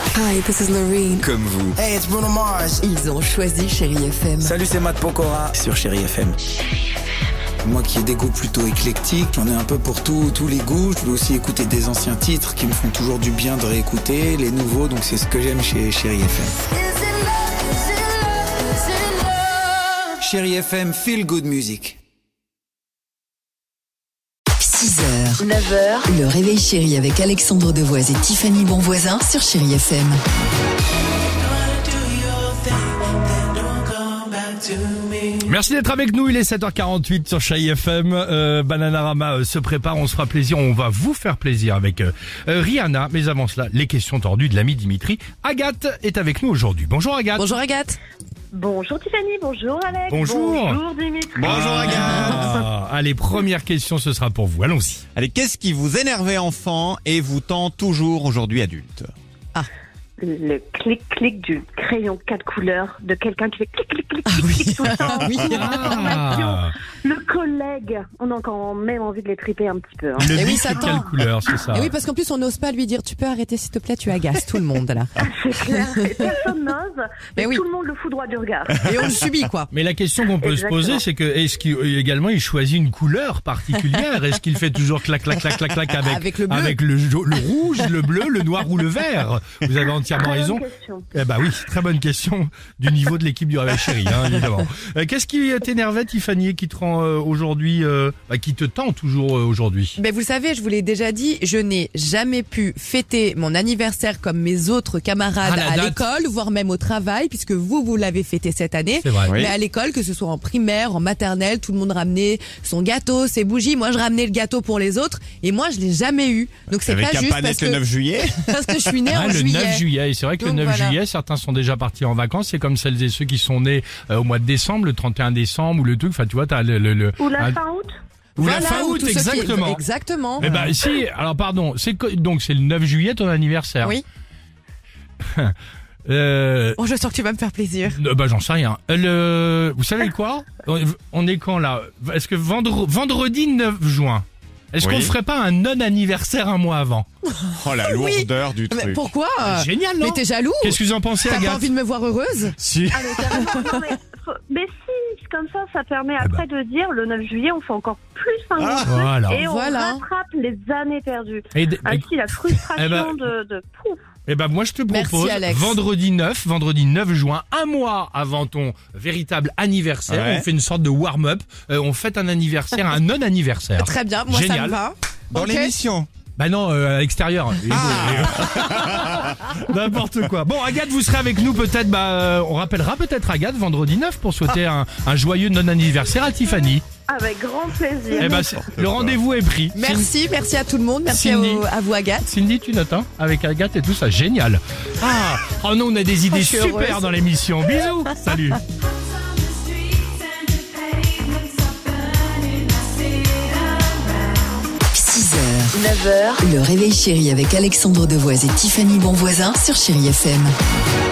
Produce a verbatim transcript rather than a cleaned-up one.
Hi, this is Noreen. Comme vous. Hey, it's Bruno Mars. Ils ont choisi Chérie F M. Salut, c'est Matt Pokora sur Chérie F M. Moi qui ai des goûts plutôt éclectiques, j'en ai un peu pour tout, tous les goûts. Je peux aussi écouter des anciens titres qui me font toujours du bien de réécouter, les nouveaux, donc c'est ce que j'aime chez Chérie F M. Chérie F M, feel good music. six heures, neuf heures, le réveil chéri avec Alexandre Devoise et Tiffany Bonvoisin sur Chérie F M. Merci d'être avec nous, il est sept heures quarante-huit sur Chérie F M. euh, Bananarama euh, se prépare, on se fera plaisir, on va vous faire plaisir avec euh, euh, Rihanna. Mais avant cela, les questions tordues de l'ami Dimitri. Agathe est avec nous aujourd'hui. Bonjour Agathe. Bonjour Agathe. Bonjour Tiffany, bonjour Alex. Bonjour. Bonjour Dimitri. Bonjour Agathe. Ah, allez, première question, ce sera pour vous, allons-y. Allez, qu'est-ce qui vous énervait enfant et vous tend toujours aujourd'hui adulte? Le clic-clic du crayon quatre couleurs de quelqu'un qui fait clic-clic-clic Ah oui. clic tout le temps. Oui. Ah, Le collègue, on a quand même envie de les triper un petit peu. Hein. le Eh oui, bic, ça c'est tend. quelle couleur, c'est ça? Et oui, parce qu'en plus, on n'ose pas lui dire, tu peux arrêter s'il te plaît, tu agaces tout le monde là. C'est clair, et personne n'ose, mais, Mais oui. tout le monde le fout droit du regard. Et on le subit quoi. Mais la question qu'on peut Exactement. se poser, c'est que est-ce qu'il également il choisit une couleur particulière? Est-ce qu'il fait toujours clac clac clac clac clac avec Avec le bleu. avec le, jo- le rouge, le bleu, le noir ou le vert? Vous avez entièrement Très raison. bonne question. Eh bah oui, très bonne question du niveau de l'équipe du Réveil Chéri, hein, évidemment. Euh, qu'est-ce qui t'énervait, Tiffany, et qui te rend euh, aujourd'hui, euh, bah, qui te tend toujours euh, aujourd'hui? Ben vous savez, je vous l'ai déjà dit, je n'ai jamais pu fêter mon anniversaire comme mes autres camarades Ah, la à date. l'école, voire même au travail, puisque vous, vous l'avez fêté cette année. C'est vrai. Oui. Mais à l'école, que ce soit en primaire, en maternelle, tout le monde ramenait son gâteau, ses bougies. Moi, je ramenais le gâteau pour les autres, et moi, je l'ai jamais eu. Donc c'est Avec pas un juste pas parce naître le que, neuf juillet. parce que je suis née Ah, en le juillet. neuf juillet, et c'est vrai que Donc, le neuf voilà. juillet, certains sont déjà partis en vacances, c'est comme celles et ceux qui sont nés euh, au mois de décembre, le trente et un décembre, ou le truc, enfin tu vois, t'as le... le, le Ou la un- fin août. ou la Voilà, fin ou août, tous ceux qui- exactement. Exactement. Eh ben si, alors pardon, c'est co- donc c'est le neuf juillet ton anniversaire. Oui. Euh, Oh, je sens que tu vas me faire plaisir. Euh, bah j'en sais rien. Euh, Le, vous savez quoi? On est quand là? Est-ce que vendre, vendredi neuf juin, est-ce Oui. qu'on ferait pas un non-anniversaire un mois avant? Oh la lourdeur du Mais truc. pourquoi? Génial, non? Mais t'es jaloux? Qu'est-ce que vous en pensez, T'as pas Agathe? envie de me voir heureuse? Si. Ah, mais carrément, non, mais, faut- mais si, comme ça, ça permet après de dire le neuf juillet, on fait encore plus un Ah. gros truc Voilà. et on Voilà. rattrape les années perdues. Et, d- Ainsi, la frustration Eh ben- de, de pouf. Eh ben moi je te Merci, propose Alex. vendredi neuf, vendredi neuf juin, un mois avant ton véritable anniversaire, Ouais. on fait une sorte de warm-up, euh, on fête un anniversaire, un non-anniversaire. Très bien, moi ça Génial. me va. Dans Ok. l'émission. Bah non, euh, à l'extérieur. N'importe quoi. Bon, Agathe, vous serez avec nous peut-être, bah, euh, on rappellera peut-être Agathe vendredi neuf pour souhaiter un, un joyeux non-anniversaire à Tiffany. Avec grand plaisir. Eh ben, c'est- le rendez-vous est pris. Merci, merci à tout le monde, merci à, Cindy. à vous Agathe. Cindy, tu notes, hein, avec Agathe et tout ça, génial. Ah, oh non, on a des idées je suis super heureuse. dans l'émission. Bisous, salut. six heures, neuf heures, le réveil chéri avec Alexandre Devoise et Tiffany Bonvoisin sur Chérie F M.